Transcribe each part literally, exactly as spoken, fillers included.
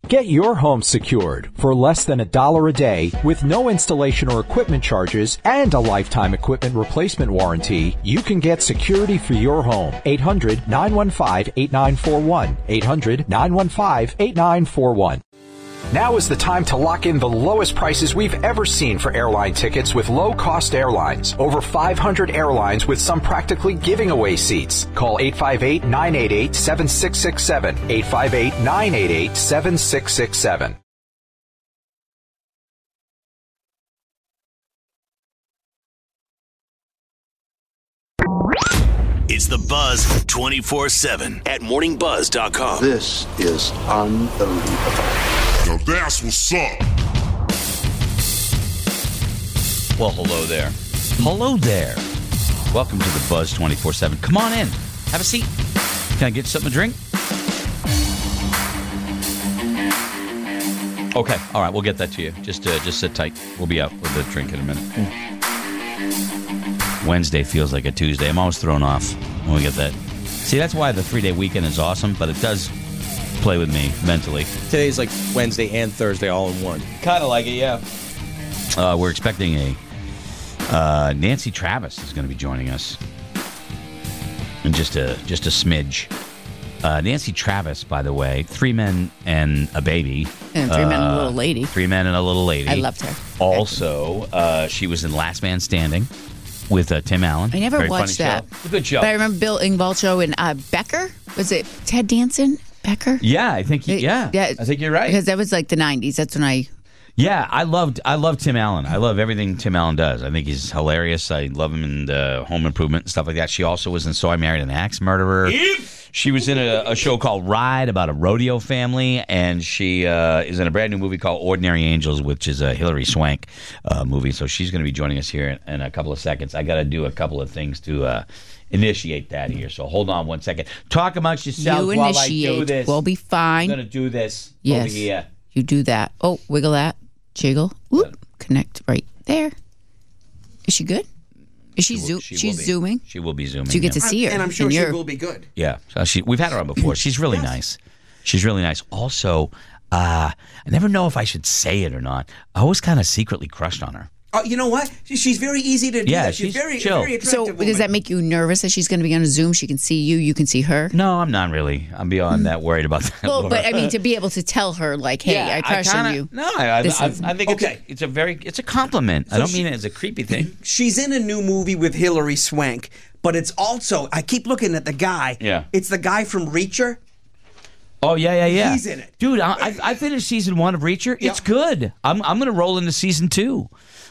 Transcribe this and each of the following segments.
Get your home secured for less than a dollar a day with no installation or equipment charges and a lifetime equipment replacement warranty. You can get security for your home. eight hundred, nine one five, eight nine four one. eight hundred, nine one five, eight nine four one. Now is the time to lock in the lowest prices we've ever seen for airline tickets with low-cost airlines. Over five hundred airlines with some practically giving away seats. Call eight five eight, nine eight eight, seven six six seven. eight five eight, nine eight eight, seven six six seven. It's the Buzz twenty-four seven at morning buzz dot com. This is unbelievable. Yo, that's what's up. Well, hello there. Hello there. Welcome to the Buzz twenty-four seven. Come on in. Have a seat. Can I get something to drink? Okay. All right. We'll get that to you. Just uh, just sit tight. We'll be out with the drink in a minute. Mm. Wednesday feels like a Tuesday. I'm always thrown off when we get that. See, that's why the three-day weekend is awesome, but it does play with me mentally. Today's like Wednesday and Thursday all in one. Kind of like it, yeah. Uh, we're expecting a uh, Nancy Travis is going to be joining us in just a just a smidge. Uh, Nancy Travis, by the way, three men and a baby. And three uh, men and a little lady. Three men and a little lady. I loved her. Also, uh, she was in Last Man Standing with uh, Tim Allen. I never Very watched funny that. show. It's a good show. But I remember Bill Engvall show and uh, Becker. Was it Ted Danson? Becker? Yeah, I think he, yeah. yeah. I think you're right. Because that was like the nineties. That's when I... Yeah, I loved I love Tim Allen. I love everything Tim Allen does. I think he's hilarious. I love him in uh, Home Improvement and stuff like that. She also was in So I Married an Axe Murderer. Yep. She was in a, a show called Ride about a rodeo family, and she uh, is in a brand new movie called Ordinary Angels, which is a Hilary Swank uh, movie. So she's going to be joining us here in, in a couple of seconds. I got to do a couple of things to uh, initiate that here. So hold on one second. Talk amongst yourselves You while initiate. I do this. We'll be fine. I'm going to do this yes. over here. You do that. Oh, wiggle that. Jiggle. Whoop. Connect right there. Is she good? Is she, she, zo- will, she she's will zooming? She will be zooming. So you get yeah. to see her. And I'm sure and she you're- will be good. Yeah, so she, we've had her on before. She's really Yes. nice. She's really nice. Also, uh, I never know if I should say it or not. I was kind of secretly crushed on her. Oh, you know what? She- She's very easy to do. Yeah, that. she's, she's very, chill. very So attractive. does that woman. make you nervous that she's going to be on a Zoom? She can see you, you can see her? No, I'm not really. I'm beyond that worried about that. Well, Laura. but I mean, to be able to tell her, like, hey, I crush kinda, on you. No, I, I, This I, is- I think Okay. it's, a, it's a very, it's a compliment. I don't she- mean it as a creepy thing. She's in a new movie with Hilary Swank, but it's also, I keep looking at the guy. Yeah. It's the guy from Reacher. Oh yeah, yeah, yeah. He's in it. dude. I, I I finished season one of Reacher. It's Yeah. good. I'm I'm gonna roll into season two.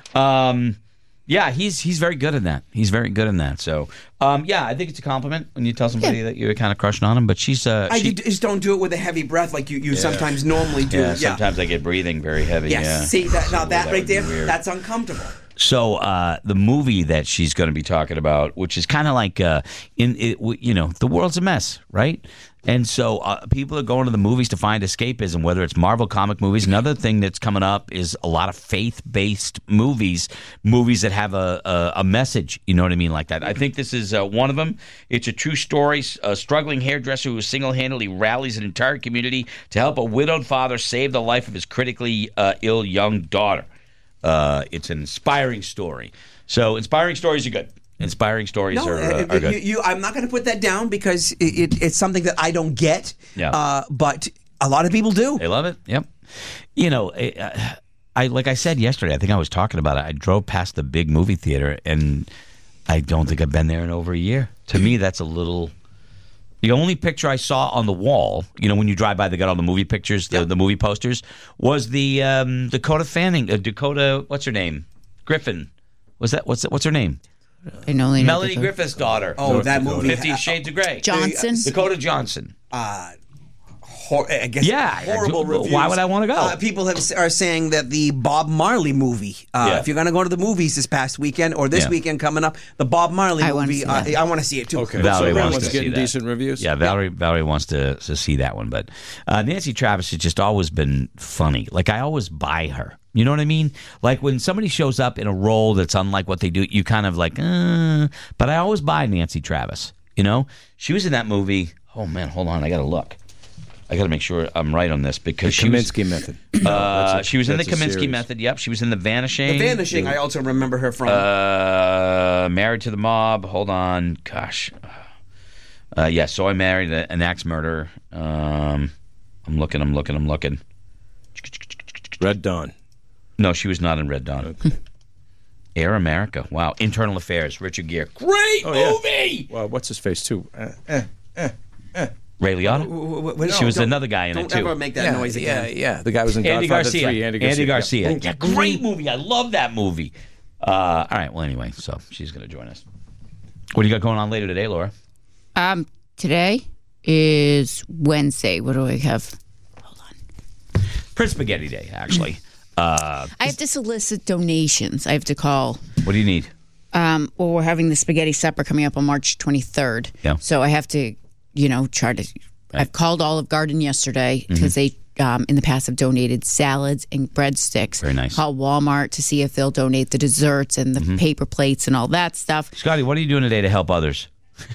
Um, yeah, he's he's very good in that. He's very good in that. So, um, yeah, I think it's a compliment when you tell somebody Yeah. that you're kind of crushing on him. But she's uh, I she, do- just don't do it with a heavy breath like you, you sometimes normally do. yeah, sometimes I get breathing very heavy. Yes. Yeah. See that now So that, that right would be there, weird. that's uncomfortable. So uh, the movie that she's going to be talking about, which is kind of like, uh, in it, w- you know, the world's a mess, right? And so uh, people are going to the movies to find escapism, whether it's Marvel comic movies. Another thing that's coming up is a lot of faith-based movies, movies that have a, a, a message, you know what I mean, like that. I think this is uh, one of them. It's a true story. A struggling hairdresser who single-handedly rallies an entire community to help a widowed father save the life of his critically uh, ill young daughter. Uh, it's an inspiring story. So inspiring stories are good. Inspiring stories No, are, uh, uh, are good. You, you, I'm not going to put that down because it, it, it's something that I don't get. Yeah. Uh, but a lot of people do. They love it. Yep. You know, I, I like I said yesterday, I think I was talking about it. I drove past the big movie theater, and I don't think I've been there in over a year. To me, that's a little... The only picture I saw on the wall, you know, when you drive by, they got all the movie pictures, the, Yep. the movie posters, was the um, Dakota Fanning, uh, Dakota, what's her name? Griffin. Was that, what's that, what's her name? I know only know Melanie Dakota. Griffith's daughter. Oh, that movie. Fifty Shades of Grey. Johnson? Dakota Johnson. Uh, hor- I guess Yeah, horrible I do- reviews. why would I wanna go? Uh, people have, are saying that the Bob Marley movie, uh, Yeah. if you're going to go to the movies this past weekend or this Yeah. weekend coming up, the Bob Marley I wanna movie, see uh, that. I want to see it too. Okay. Valerie so wants everyone's to see getting that. decent reviews. Yeah, Valerie Valerie wants to, to see that one. But uh, Nancy Travis has just always been funny. Like, I always buy her. You know what I mean? Like, when somebody shows up in a role that's unlike what they do, you kind of like, uh, but I always buy Nancy Travis. You know? She was in that movie. Oh, man, hold on. I got to look. I got to make sure I'm right on this because The she was, Kaminsky Method. Uh, she was in the that's a Kaminsky series. Method. Yep, she was in The Vanishing. The Vanishing, I also remember her from. Uh, Married to the Mob. Hold on, gosh. Uh, yeah, so I married a, an axe murderer. Um, I'm looking. I'm looking. I'm looking. Red Dawn. No, she was not in Red Dawn. Okay. Air America. Wow. Internal Affairs. Richard Gere. Great Oh, yeah. movie. Well, what's his face too? Uh, eh, eh, eh. Ray Liotta. W- w- w- She no, was don't- another guy in it Don't too. ever make that yeah, noise again. Yeah, yeah. The guy was in Andy Godfather Garcia. three. Andy Andy Garcia. Garcia. Yeah, great movie. I love that movie. Uh, all right. Well, anyway, so she's going to join us. What do you got going on later today, Laura? Um, today is Wednesday. What do I have? Prince Spaghetti Day, actually. Uh, I have to solicit donations. I have to call. what do you need? Um, well, we're having the spaghetti supper coming up on March twenty-third. Yeah. So I have to, you know, try to. I've called Olive Garden yesterday because they, um, in the past, have donated salads and breadsticks. Very nice. Called Walmart to see if they'll donate the desserts and the paper plates and all that stuff. Scotty, what are you doing today to help others?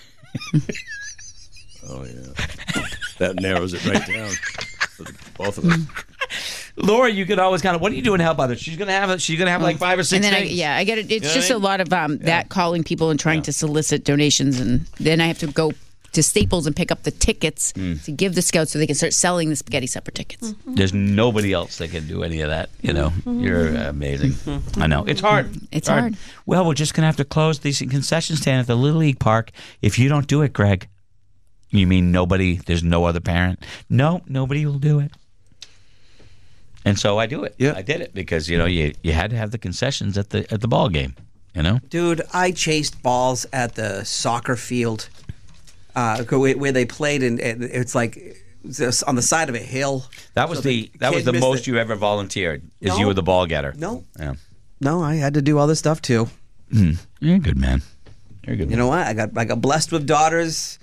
Oh yeah. That narrows it right down for the, both of us. Laura, you can always kind of. What are you doing to help others? She's gonna have. She's gonna have like five or six And then I, things. yeah, I get it. It's You know just what I a mean? lot of um, that calling people and trying to solicit donations, and then I have to go to Staples and pick up the tickets Mm. to give the scouts so they can start selling the spaghetti supper tickets. There's nobody else that can do any of that. You know, you're amazing. I know it's hard. It's hard. Well, we're just gonna have to close the concession stand at the Little League Park if you don't do it, Greg. You mean nobody? There's no other parent? No, nobody will do it. And so I do it. Yeah. I did it because you know you you had to have the concessions at the at the ball game. You know. Dude, I chased balls at the soccer field uh, where where they played, and and it's like it's on the side of a hill. That was So the that was kid the missed most it. you ever volunteered. Is No. you were the ball getter. No. Yeah. No, I had to do all this stuff too. You're a good man. You're a good. You man. know what? I got I got blessed with daughters.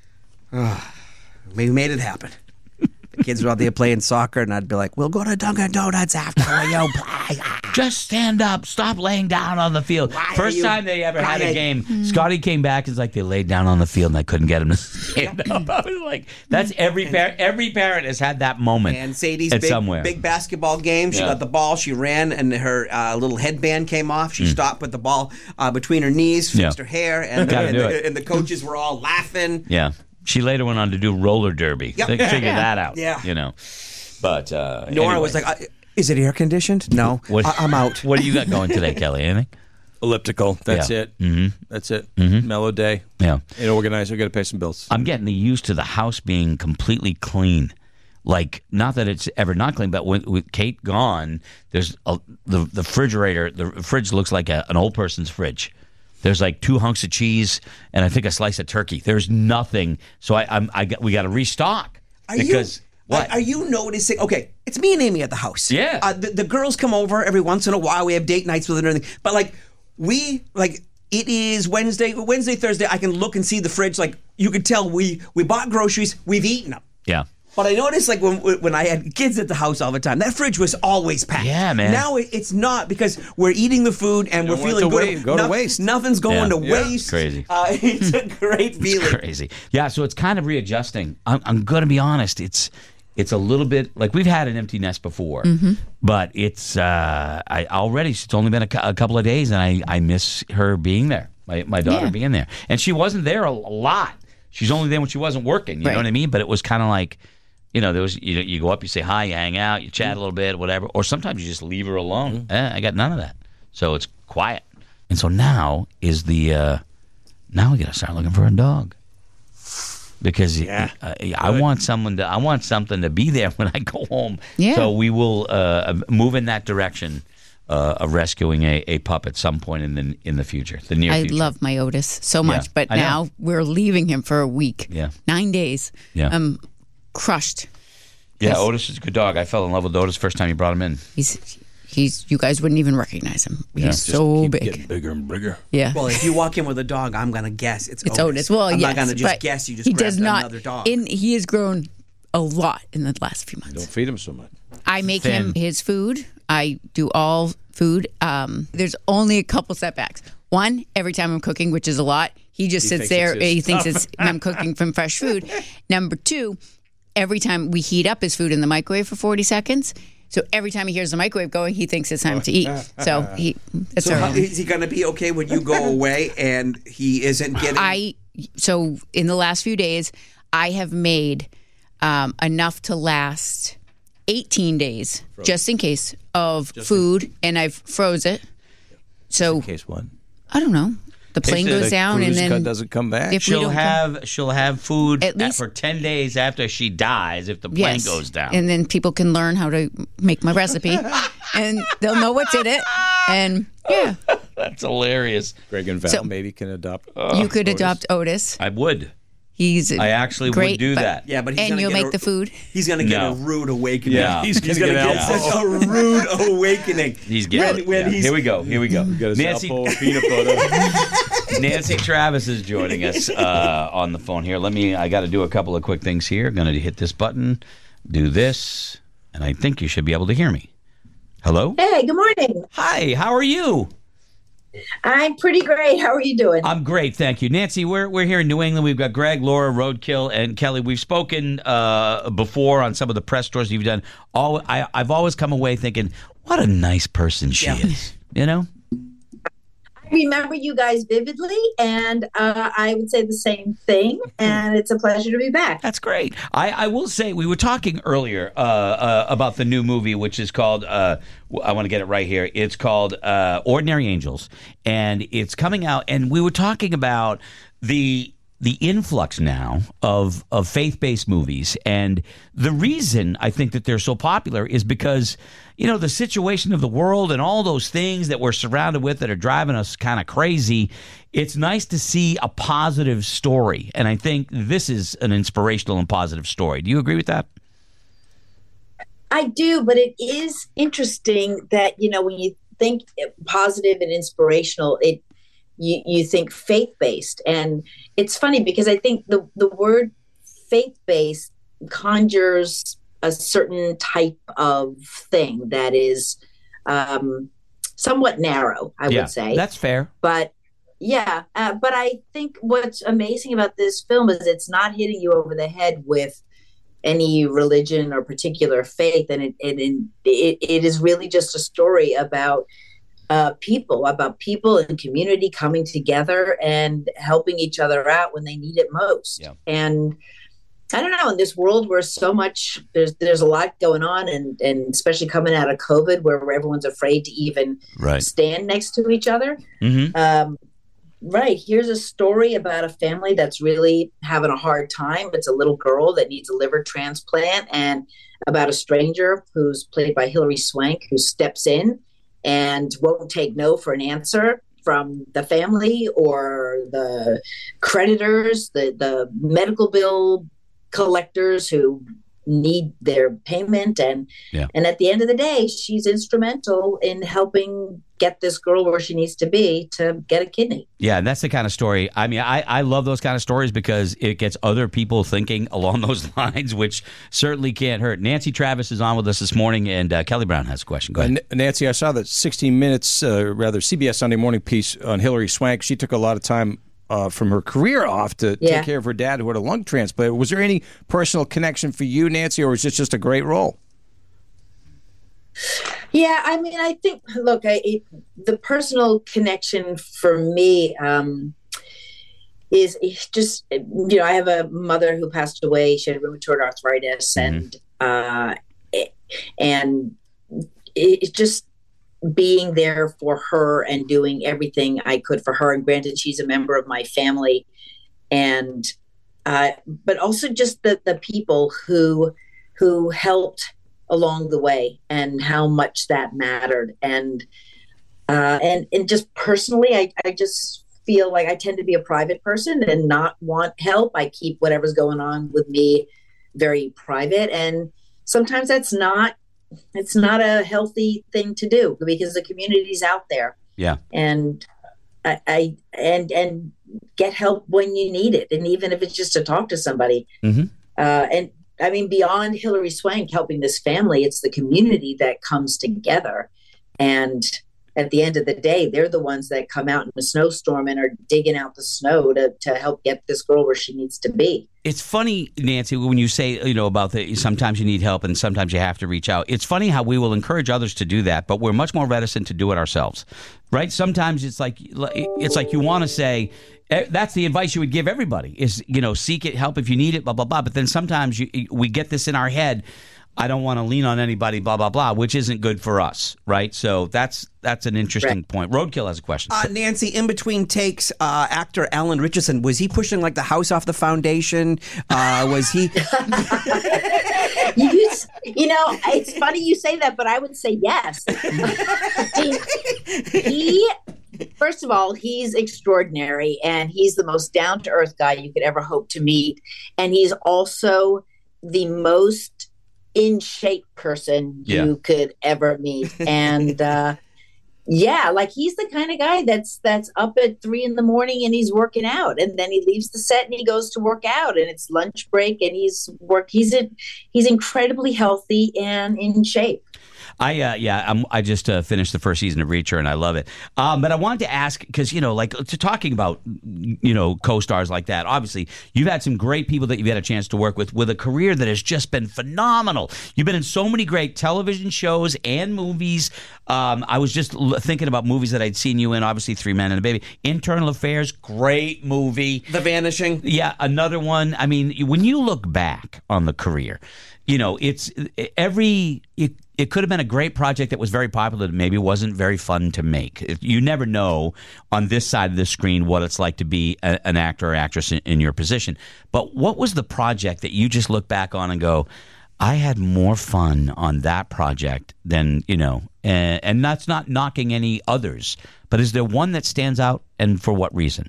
Oh, we made it happen. The kids were out there playing soccer, and I'd be like, "We'll go to Dunkin' Donuts after you play." Just stand up. Stop laying down on the field. Why are First you time they ever had a crying? game, Scotty came back. It's like they laid down on the field and I couldn't get him to stand up. I was like, that's every parent. Every parent has had that moment. And Sadie's at big, somewhere. big basketball game. She Yeah. got the ball. She ran, and her uh, little headband came off. She stopped with the ball uh, between her knees, fixed Yeah. her hair, and, Gotta and, do the, it. and the coaches were all laughing. Yeah. She later went on to do roller derby. Yep. They figured that out. Yeah. You know. But uh, Nora anyway. was like, I, "Is it air conditioned?" No, What- I, I'm out. What do you got going today, Kelly? Anything? Elliptical. That's Yeah. it. Mhm. That's it. Mhm. Mellow day. Yeah. And organized. We got to pay some bills. I'm getting used to the house being completely clean. Like, not that it's ever not clean, but with, with Kate gone, there's a, the the refrigerator. The fridge looks like a, an old person's fridge. There's like two hunks of cheese and I think a slice of turkey. There's nothing. So I I'm, I got, we got to restock Are because you, what? Are, are you noticing? Okay, it's me and Amy at the house. Yeah. Uh, the, the girls come over every once in a while. We have date nights with her and everything. But like, we like it is Wednesday, Wednesday, Thursday. I can look and see the fridge. Like you could tell we we bought groceries. We've eaten them. yeah. But I noticed, like, when when I had kids at the house all the time, that fridge was always packed. Yeah, man. Now it, it's not because we're eating the food and we're don't want feeling it to good. wa- go to No- waste. Nothing's going Yeah. to Yeah. waste. Crazy. Uh, it's a great feeling. Crazy. Yeah, so it's kind of readjusting. I'm, I'm going to be honest. It's it's a little bit like we've had an empty nest before, but it's uh, I already. It's only been a, cou- a couple of days, and I, I miss her being there. My my daughter Yeah. being there, and she wasn't there a, a lot. She's only there when she wasn't working. You Right. know what I mean? But it was kind of like. You know, there was you, you go up, you say hi, you hang out, you chat a little bit, whatever. Or sometimes you just leave her alone. Eh, I got none of that, so it's quiet. And so now is the uh, now we got to start looking for a dog because Yeah. uh, I want someone to I want something to be there when I go home. Yeah. So we will uh, move in that direction uh, of rescuing a, a pup at some point in the in the future, the near I future. love my Otis so much, Yeah, but I know. now we're leaving him for a week. Yeah. Nine days. Yeah. I'm crushed. Yeah, Yes. Otis is a good dog. I fell in love with Otis first time you brought him in. He's he's you guys wouldn't even recognize him. He's Just so Keep big. getting bigger and bigger. Yeah. Well, if you walk in with a dog, I'm gonna guess it's, It's Otis. Well, I'm yes, not gonna just but guess. You just he grabbed does not. another dog. In he has grown a lot in the last few months. Don't feed him so much. I make Thin. him his food. I do all food. Um, there's only a couple setbacks. One, every time I'm cooking, which is a lot, he just He sits thinks there. it's his He thinks it's I'm cooking from fresh food. Number two, every time we heat up his food in the microwave for forty seconds. So every time he hears the microwave going, he thinks it's time to eat. So he. That's So our how, only- is he going to be okay when you go away and he isn't getting? I so in the last few days, I have made um, enough to last eighteen days, just in case of food, and I've froze it. So In case one. I don't know. The plane the goes down, and Cruise then cut doesn't come back. if we She'll don't come- have she'll have food At least- for ten days after she dies if the plane yes, goes down. and then people can learn how to make my recipe, and they'll know what's in it, and yeah, That's hilarious. Greg and Val So- maybe can adopt. you could adopt Otis. I would. He's I actually great, would do but- that. Yeah, but he's and gonna you'll get make a- the food. He's going to get No. a rude awakening. Yeah. he's, He's going to gonna get get such a rude awakening. He's getting When- when yeah. he's- Here we go. Here we go. Got a Nancy, Nancy, of peanut butter. Nancy Travis is joining us uh, on the phone here. Let me. I got to do a couple of quick things here. Going to hit this button, do this, and I think you should be able to hear me. Hello. Hey, good morning. Hi. How are you? I'm pretty great. How are you doing? I'm great, thank you, Nancy. We're we're here in New England. We've got Greg, Laura, Roadkill, and Kelly. We've spoken uh, before on some of the press tours you've done. All I, I've always come away thinking, what a nice person she Yeah. is. You know. I remember you guys vividly, and uh, I would say the same thing, and it's a pleasure to be back. That's great. I, I will say, we were talking earlier uh, uh, about the new movie, which is called, uh, I want to get it right here. It's called uh, Ordinary Angels, and it's coming out. And we were talking about the the influx now of of faith-based movies. And the reason I think that they're so popular is because, you know, the situation of the world and all those things that we're surrounded with that are driving us kind of crazy. It's nice to see a positive story. And I think this is an inspirational and positive story. Do you agree with that? I do, but it is interesting that, you know, when you think positive and inspirational, it you, you think faith-based. And it's funny because I think the, the word faith-based conjures a certain type of thing that is um, somewhat narrow, I yeah, would say. That's fair. But yeah, uh, but I think what's amazing about this film is it's not hitting you over the head with any religion or particular faith, and it it it, it is really just a story about uh, people, about people and community coming together and helping each other out when they need it most. Yeah. And I don't know, in this world where so much there's there's a lot going on, and and especially coming out of COVID, where everyone's afraid to even Right. stand next to each other. Mm-hmm. Um, right. Here's a story about a family that's really having a hard time. It's a little girl that needs a liver transplant, and about a stranger who's played by Hilary Swank, who steps in and won't take no for an answer from the family or the creditors, the, the medical bill collectors who need their payment. And Yeah. and at the end of the day, she's instrumental in helping get this girl where she needs to be to get a kidney. Yeah, and that's the kind of story. I mean, I, I love those kind of stories because it gets other people thinking along those lines, which certainly can't hurt. Nancy Travis is on with us this morning, and uh, Kelly Brown has a question. Go ahead. Uh, Nancy, I saw that sixteen minutes, uh, rather C B S Sunday Morning piece on Hilary Swank. She took a lot of time uh, from her career off to Yeah. take care of her dad who had a lung transplant. Was there any personal connection for you, Nancy, or was this just a great role? Yeah, I mean, I think, look, I, it, the personal connection for me um, is is just, you know, I have a mother who passed away. She had rheumatoid arthritis, and uh, it, and it's just being there for her and doing everything I could for her. And granted, she's a member of my family, and uh, but also just the the people who who helped along the way and how much that mattered. And uh, and and just personally, I, I just feel like I tend to be a private person and not want help. I keep whatever's going on with me very private, and sometimes that's not it's not a healthy thing to do because the community's out there. Yeah. And I, I and and get help when you need it, and even if it's just to talk to somebody. Mm-hmm. Uh, and I mean, beyond Hilary Swank helping this family, it's the community that comes together. And at the end of the day, they're the ones that come out in a snowstorm and are digging out the snow to, to help get this girl where she needs to be. it's funny, Nancy, when you say, you know, about the sometimes you need help and sometimes you have to reach out. It's funny how we will encourage others to do that, but we're much more reticent to do it ourselves, right? Sometimes it's like it's like you want to say, that's the advice you would give everybody is, you know, seek it, help if you need it, blah, blah, blah. But then sometimes you, we get this in our head. I don't want to lean on anybody, blah, blah, blah, which isn't good for us, right? So that's that's an interesting right. point. Roadkill has a question. Uh, Nancy, in between takes, uh, actor Alan Richardson, was he pushing like the house off the foundation? Uh, was he? you, you know, it's funny you say that, but I would say yes. he, he, first of all, he's extraordinary, and he's the most down-to-earth guy you could ever hope to meet. And he's also the most in shape person yeah. you could ever meet. And uh, yeah, like he's the kind of guy that's that's up at three in the morning and he's working out, and then he leaves the set and he goes to work out, and it's lunch break and he's work. He's a, he's incredibly healthy and in shape. I uh, yeah, I'm, I just uh, finished the first season of Reacher, and I love it. Um, but I wanted to ask because you know, like to talking about you know co-stars like that. Obviously, you've had some great people that you've had a chance to work with, with a career that has just been phenomenal. You've been in so many great television shows and movies. Um, I was just l- thinking about movies that I'd seen you in. Obviously, Three Men and a Baby, Internal Affairs, great movie. The Vanishing, yeah, another one. I mean, when you look back on the career, you know, it's every. It, It could have been a great project that was very popular that maybe wasn't very fun to make. You never know on this side of the screen what it's like to be a, an actor or actress in, in your position. But what was the project that you just look back on and go, I had more fun on that project than, you know, and, and that's not knocking any others. But is there one that stands out, and for what reason?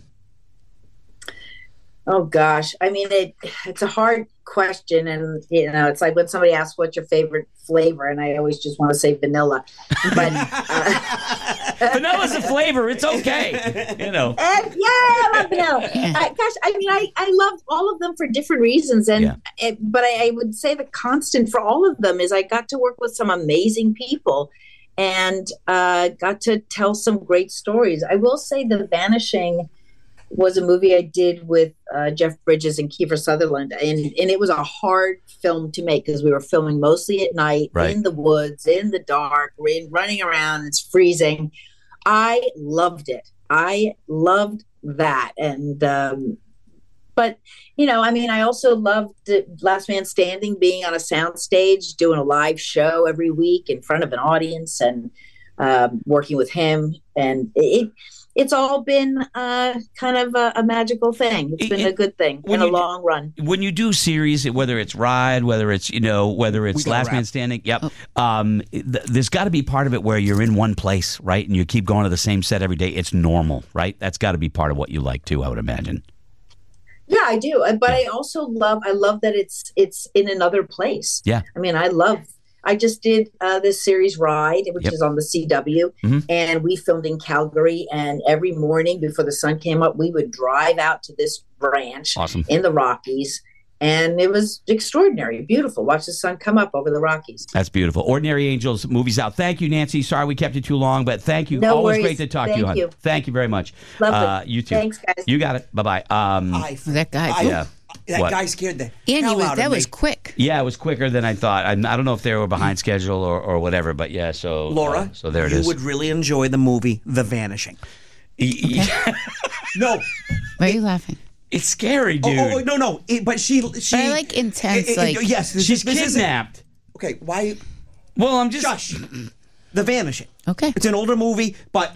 Oh gosh, I mean it. It's a hard question, and you know, it's like when somebody asks what's your favorite flavor, and I always just want to say vanilla. But uh, vanilla's a flavor; it's okay, you know. And, yeah, I love vanilla. Uh, gosh, I mean, I I love all of them for different reasons, and yeah. it, but I, I would say the constant for all of them is I got to work with some amazing people, and uh, got to tell some great stories. I will say, The Vanishing was a movie I did with uh, Jeff Bridges and Kiefer Sutherland, and and it was a hard film to make because we were filming mostly at night, right. in the woods, in the dark, in, running around. It's freezing. I loved it. I loved that, and um, but you know, I mean, I also loved Last Man Standing, being on a soundstage, doing a live show every week in front of an audience, and um, working with him, and it. It's all been uh, kind of a, a magical thing. It's been it, a good thing in a long run. When you do series, whether it's Ride, whether it's you know, whether it's Last Man Standing, yep. Oh. Um, th- there's got to be part of it where you're in one place, right, and you keep going to the same set every day. It's normal, right? That's got to be part of what you like too, I would imagine. Yeah, I do, but I also love. I love that it's it's in another place. Yeah, I mean, I love. I just did uh, this series Ride, which yep. is on the C W, mm-hmm. and we filmed in Calgary. And every morning before the sun came up, we would drive out to this ranch awesome. in the Rockies. And it was extraordinary, beautiful. Watch the sun come up over the Rockies. That's beautiful. Ordinary Angels, movies out. Thank you, Nancy. Sorry we kept you too long, but thank you. No Always worries. great to talk thank to you, hon. you. Thank you very much. Love uh, it. You too. Thanks, guys. You got it. Bye-bye. Um, I, that guy. I, yeah. That what? guy scared the And hell he was, out that of was me. quick. Yeah, it was quicker than I thought. I, I don't know if they were behind schedule or, or whatever, but yeah, so... Laura, uh, so there it you is. would really enjoy the movie The Vanishing. Okay. No. Why are you laughing? It's scary, dude. Oh, oh no, no. It, but she... she but I like intense, it, it, like... Yes. This, She's this kidnapped. Okay, why... Well, I'm just... Shush. The Vanishing. Okay. It's an older movie, but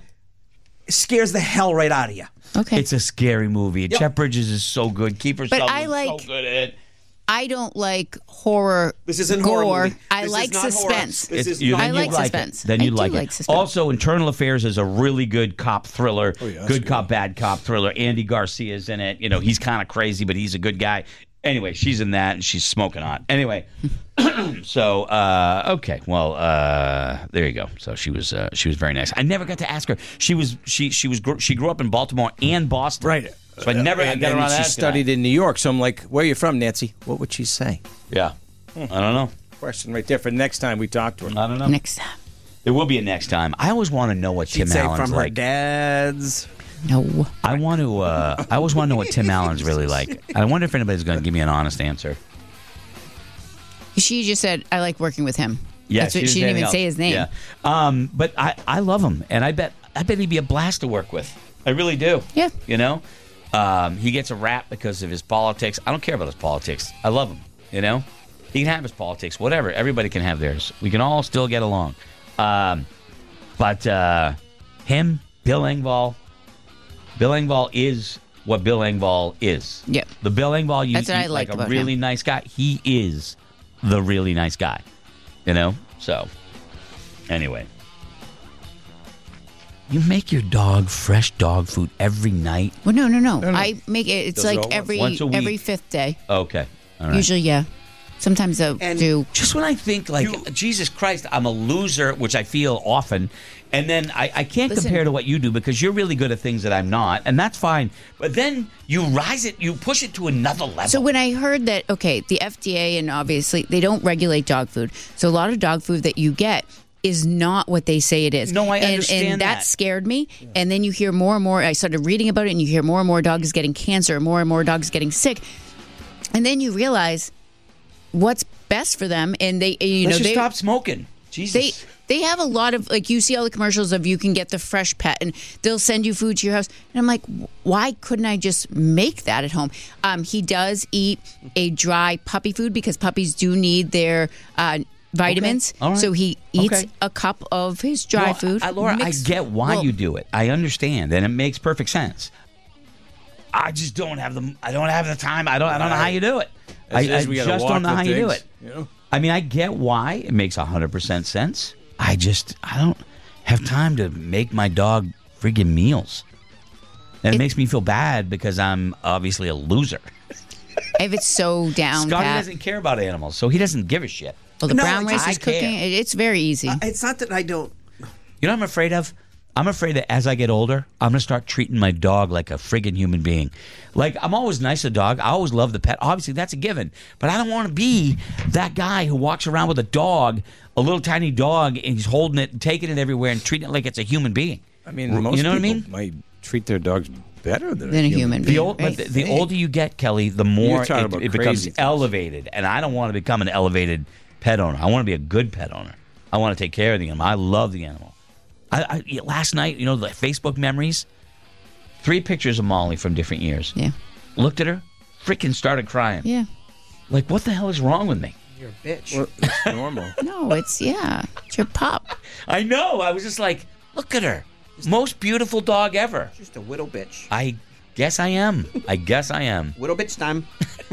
it scares the hell right out of you. Okay. It's a scary movie. Yep. Jeff Bridges is so good. Kiefer But Sutherland's I like- so good at it. I don't like horror. This isn't gore. horror movie. I This like is not suspense. horror. This It's- is you- not- then I you'd like like suspense. It. Then I you do like like it. suspense. Also, Internal Affairs is a really good cop thriller. Oh, yeah, that's good good. cop, bad cop thriller. Andy Garcia's in it. You know, he's kind of crazy, but he's a good guy. Anyway, she's in that, and she's smoking hot. Anyway, so uh, okay, well, uh, there you go. So she was uh, she was very nice. I never got to ask her. She was she she was gr- she grew up in Baltimore and Boston, Right. So I never and, got and around to she asking studied that. in New York, so I'm like, where are you from, Nancy? What would she say? Yeah, I don't know. Question right there for next time we talk to her. I don't know. Next time. There will be a next time. I always want to know what She'd Tim say Allen's from her like. dad's No. I want to. Uh, I always want to know what Tim Allen's really like. I wonder if anybody's going to give me an honest answer. She just said, I like working with him. Yeah, That's what, she, she didn't even else. say his name. Yeah, um, but I, I love him, and I bet I bet he'd be a blast to work with. I really do. Yeah. You know, um, he gets a rap because of his politics. I don't care about his politics. I love him. You know, he can have his politics, whatever. Everybody can have theirs. We can all still get along. Um, but uh, him, Bill Engvall, Bill Engvall is what Bill Engvall is. Yep. The Bill Engvall, you, That's what you I like like a about really him. nice guy. He is the really nice guy. You know? So, anyway. You make your dog fresh dog food every night? Well, no, no, no. no. I make it. It's Does it all like once? every Once a week. every fifth day. Okay. All right. Usually, yeah. Sometimes I'll And- do. Just when I think, like, Jesus Christ, I'm a loser, which I feel often, and then I, I can't Listen. compare to what you do because you're really good at things that I'm not, and that's fine. But then you rise it, you push it to another level. So when I heard that, okay, the F D A and obviously they don't regulate dog food, so a lot of dog food that you get is not what they say it is. No, I and, understand and that. that. scared me. And then you hear more and more. I started reading about it, and you hear more and more dogs getting cancer, more and more dogs getting sick, and then you realize what's best for them, and they, you Let's know, just they stop smoking. Jesus. they they have a lot of, like, you see all the commercials of you can get the fresh pet and they'll send you food to your house, and I'm like, why couldn't I just make that at home? Um, he does eat a dry puppy food because puppies do need their uh, vitamins. All right. So he eats Okay. a cup of his dry No, food. I, Laura, mixed- I get why well, you do it. I understand, and it makes perfect sense. I just don't have the. I don't have the time. I don't. I don't know how you do it. As I, is, I we gotta just walk don't know the how you do things, it. you know? I mean, I get why it makes a hundred percent sense. I just I don't have time to make my dog friggin' meals, and it, It- makes me feel bad because I'm obviously a loser. I have it so down, Scotty Pat. doesn't care about animals, so he doesn't give a shit. Well, the No, brown I rice just- is I care. cooking. It- It's very easy. Uh, it's not that I don't. You know what I'm afraid of? I'm afraid that as I get older, I'm going to start treating my dog like a friggin' human being. Like, I'm always nice to the dog. I always love the pet. Obviously, that's a given. But I don't want to be that guy who walks around with a dog, a little tiny dog, and he's holding it and taking it everywhere and treating it like it's a human being. I mean, most you know what I people mean? might treat their dogs better than, Than a human The, being. old, right? but the, the older you get, Kelly, the more You're talking it, about it becomes crazy things. elevated. And I don't want to become an elevated pet owner. I want to be a good pet owner. I want to take care of the animal. I love the animal. I, I, last night, you know, the Facebook memories, three pictures of Molly from different years. Yeah. Looked at her, freaking started crying. Yeah. Like, what the hell is wrong with me? You're a bitch. Well, it's normal. No, it's, yeah. It's your pup. I know. I was just like, look at her. Most beautiful dog ever. Just a widow bitch. I guess I am. I guess I am. Widow bitch time.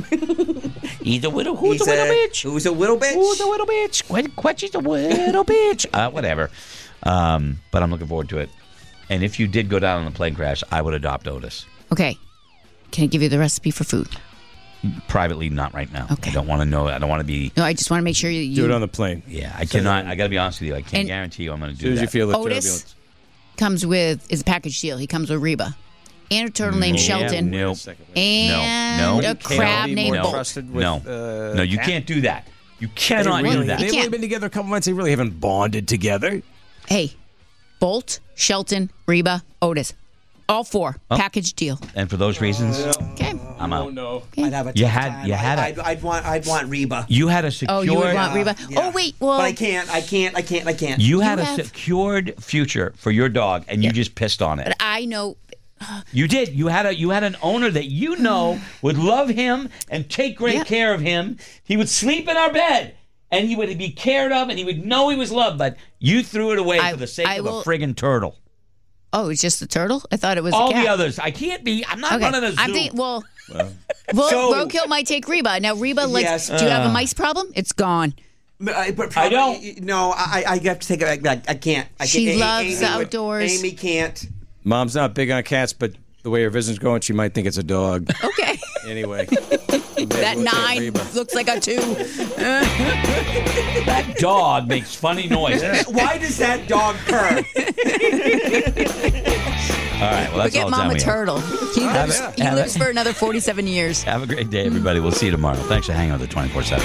He's a widow. Who's He's a widow a- bitch? Who's a widow bitch? Who's a widow bitch? Quite, quite she's a widow bitch. Uh, whatever. Um, but I'm looking forward to it. And if you did go down on the plane crash, I would adopt Otis. Okay. Can I give you the recipe for food? Privately, not right now. Okay. I don't want to know. I don't want to be. No, I just want to make sure you. Do you it on the plane. Yeah, I cannot. I got to be honest with you. I can't And- guarantee you I'm going to As do soon as that. you feel the Otis turbulence. comes with is a package deal. He comes with Reba and a turtle named No, Shelton No, and no, no. a crab be named more Bolt. trusted with, no, uh, no. You Pat? can't do that. You They cannot really, do that. You They've can't. only been together a couple months. They really haven't bonded together. Hey, Bolt, Shelton, Reba, Otis, all four Oh. package deal. And for those reasons, Okay. I'm out. Oh, no. I'd have a You tough had- time. you had I'd, a- I'd, I'd want. I'd want Reba. You had a secured. Oh, you would want Reba? Yeah. Oh, wait. Well, But I can't. I can't. I can't. I can't. You had You a have- secured future for your dog, and you just pissed on it. but I know. You did. You had a you had an owner that you know would love him and take great Yeah. care of him. He would sleep in our bed, and he would be cared of, and he would know he was loved. But you threw it away I- for the sake I of will- a friggin' turtle. Oh, it's just the turtle? I thought it was All a cat. the others, I can't be. I'm not Okay. running a zoo. I'm thinking, well, well, So- Roadkill might take Reba. Now, Reba, like, Yes. do you have a mice problem? It's gone. But I, but I probably- No, I, I have to take it back. I can't. I She can't. A- loves Amy the would- outdoors. Amy can't. Mom's not big on cats, but the way her vision's going, she might think it's a dog. Okay. Anyway. That nine looks like a two. That dog makes funny noises. Why does that dog purr? All right, well, that's Look all at the time Mama we have. Turtle. He lives, it. he Have lives it. for another forty-seven years. Have a great day, everybody. We'll see you tomorrow. Thanks for hanging out with the twenty-four seven.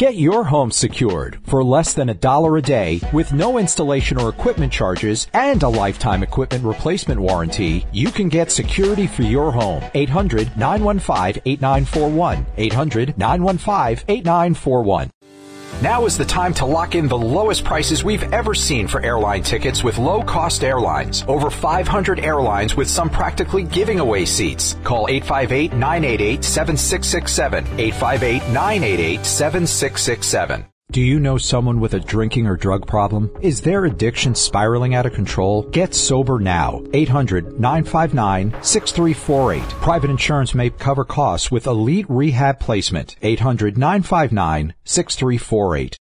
Get your home secured for less than a dollar a day with no installation or equipment charges and a lifetime equipment replacement warranty. You can get security for your home. eight hundred, nine one five, eight nine four one. eight hundred, nine one five, eight nine four one. Now is the time to lock in the lowest prices we've ever seen for airline tickets with low-cost airlines. Over five hundred airlines with some practically giving away seats. Call eight five eight, nine eight eight, seven six six seven. eight five eight, nine eight eight, seven six six seven. Do you know someone with a drinking or drug problem? Is their addiction spiraling out of control? Get sober now. eight hundred, nine five nine, six three four eight. Private insurance may cover costs with Elite Rehab Placement. eight hundred, nine five nine, six three four eight.